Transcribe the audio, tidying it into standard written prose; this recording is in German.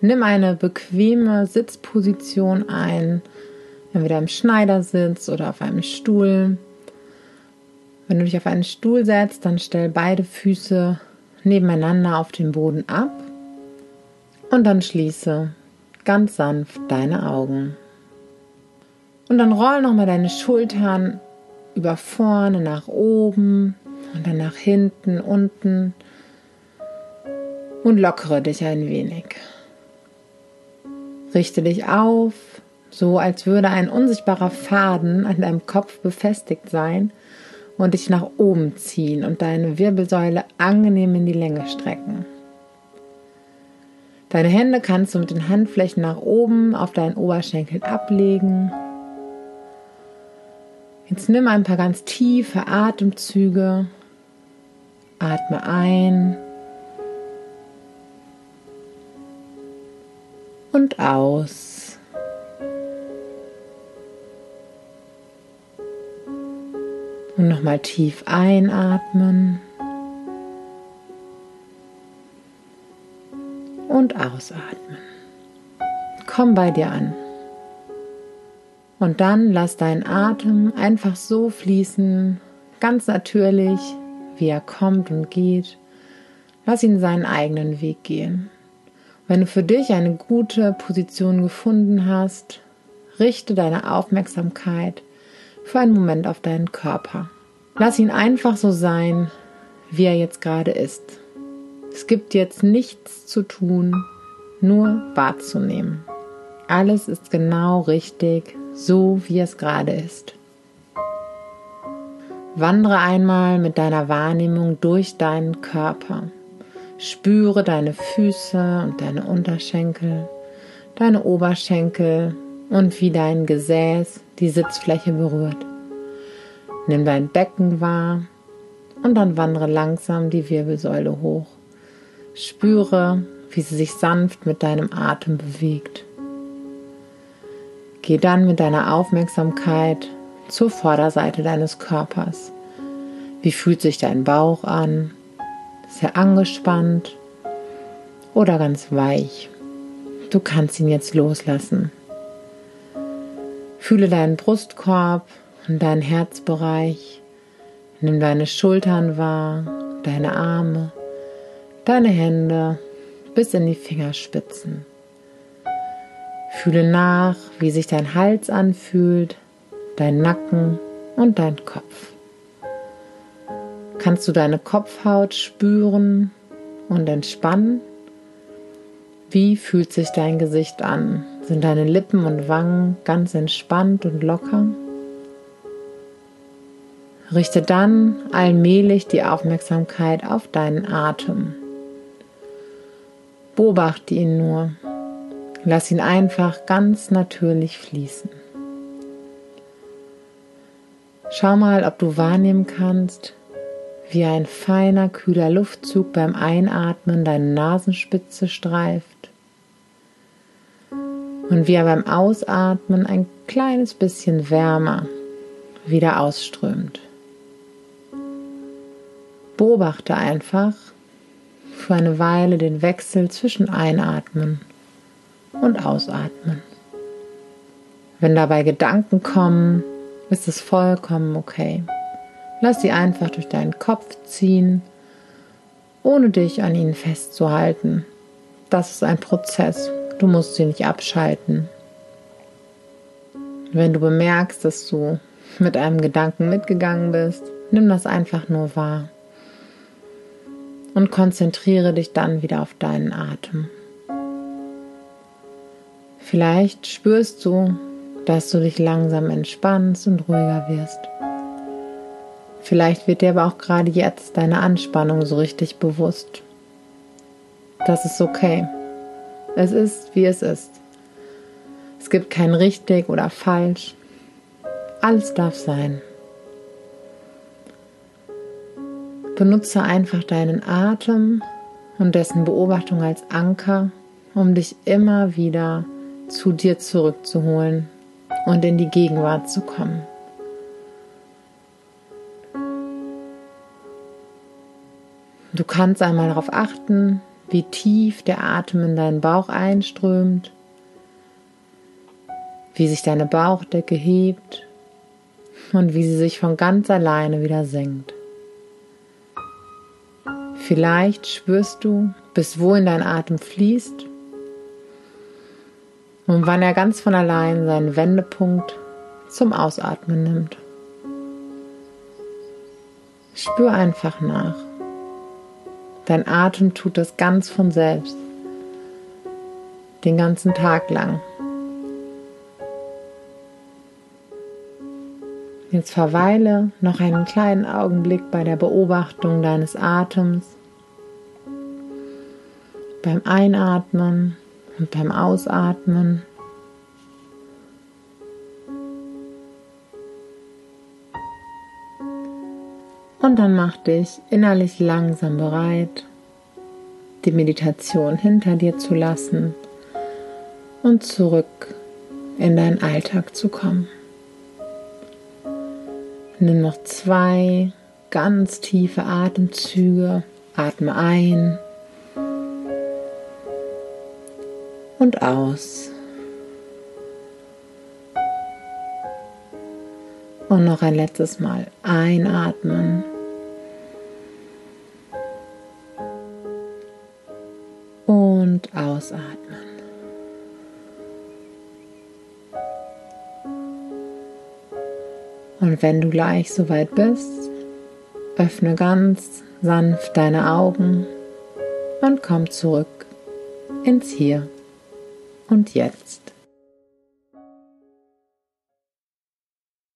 Nimm eine bequeme Sitzposition ein, entweder im Schneidersitz oder auf einem Stuhl. Wenn du dich auf einen Stuhl setzt, dann stell beide Füße nebeneinander auf den Boden ab und dann schließe ganz sanft deine Augen. Und dann roll nochmal deine Schultern über vorne nach oben und dann nach hinten, unten und lockere dich ein wenig. Richte dich auf, so als würde ein unsichtbarer Faden an deinem Kopf befestigt sein und dich nach oben ziehen und deine Wirbelsäule angenehm in die Länge strecken. Deine Hände kannst du mit den Handflächen nach oben auf deinen Oberschenkeln ablegen. Jetzt nimm ein paar ganz tiefe Atemzüge. Atme ein und aus. Und nochmal tief einatmen und ausatmen. Komm bei dir an. Und dann lass deinen Atem einfach so fließen, ganz natürlich, wie er kommt und geht. Lass ihn seinen eigenen Weg gehen. Wenn du für dich eine gute Position gefunden hast, richte deine Aufmerksamkeit für einen Moment auf deinen Körper. Lass ihn einfach so sein, wie er jetzt gerade ist. Es gibt jetzt nichts zu tun, nur wahrzunehmen. Alles ist genau richtig, so wie es gerade ist. Wandere einmal mit deiner Wahrnehmung durch deinen Körper. Spüre deine Füße und deine Unterschenkel, deine Oberschenkel und wie dein Gesäß die Sitzfläche berührt. Nimm dein Becken wahr und dann wandere langsam die Wirbelsäule hoch. Spüre, wie sie sich sanft mit deinem Atem bewegt. Geh dann mit deiner Aufmerksamkeit zur Vorderseite deines Körpers. Wie fühlt sich dein Bauch an? Ist er angespannt oder ganz weich? Du kannst ihn jetzt loslassen. Fühle deinen Brustkorb und deinen Herzbereich. Nimm deine Schultern wahr, deine Arme, deine Hände bis in die Fingerspitzen. Fühle nach, wie sich dein Hals anfühlt, dein Nacken und dein Kopf. Kannst du deine Kopfhaut spüren und entspannen? Wie fühlt sich dein Gesicht an? Sind deine Lippen und Wangen ganz entspannt und locker? Richte dann allmählich die Aufmerksamkeit auf deinen Atem. Beobachte ihn nur. Lass ihn einfach ganz natürlich fließen. Schau mal, ob du wahrnehmen kannst, wie ein feiner, kühler Luftzug beim Einatmen deine Nasenspitze streift und wie er beim Ausatmen ein kleines bisschen wärmer wieder ausströmt. Beobachte einfach für eine Weile den Wechsel zwischen Einatmen und Ausatmen. Wenn dabei Gedanken kommen, ist es vollkommen okay. Lass sie einfach durch deinen Kopf ziehen, ohne dich an ihnen festzuhalten. Das ist ein Prozess. Du musst sie nicht abschalten. Wenn du bemerkst, dass du mit einem Gedanken mitgegangen bist, nimm das einfach nur wahr und konzentriere dich dann wieder auf deinen Atem. Vielleicht spürst du, dass du dich langsam entspannst und ruhiger wirst. Vielleicht wird dir aber auch gerade jetzt deine Anspannung so richtig bewusst. Das ist okay. Es ist, wie es ist. Es gibt kein richtig oder falsch. Alles darf sein. Benutze einfach deinen Atem und dessen Beobachtung als Anker, um dich immer wieder zu dir zurückzuholen und in die Gegenwart zu kommen. Du kannst einmal darauf achten, wie tief der Atem in deinen Bauch einströmt, wie sich deine Bauchdecke hebt und wie sie sich von ganz alleine wieder senkt. Vielleicht spürst du, bis wohin dein Atem fließt und wann er ganz von allein seinen Wendepunkt zum Ausatmen nimmt. Spür einfach nach. Dein Atem tut das ganz von selbst, den ganzen Tag lang. Jetzt verweile noch einen kleinen Augenblick bei der Beobachtung deines Atems, beim Einatmen und beim Ausatmen. Und dann mach dich innerlich langsam bereit, die Meditation hinter dir zu lassen und zurück in deinen Alltag zu kommen. Nimm noch 2 ganz tiefe Atemzüge, atme ein und aus. Und noch ein letztes Mal einatmen und ausatmen. Und wenn du gleich soweit bist, öffne ganz sanft deine Augen und komm zurück ins Hier und Jetzt.